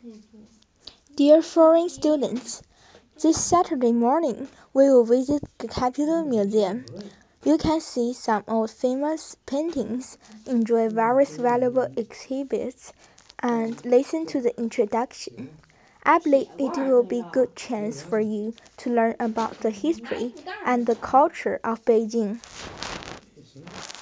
Dear foreign students, this Saturday morning we will visit the Capitol Museum. You can see some old famous paintings, enjoy various valuable exhibits, and listen to the introduction. I believe it will be a good chance for you to learn about the history and the culture of Beijing.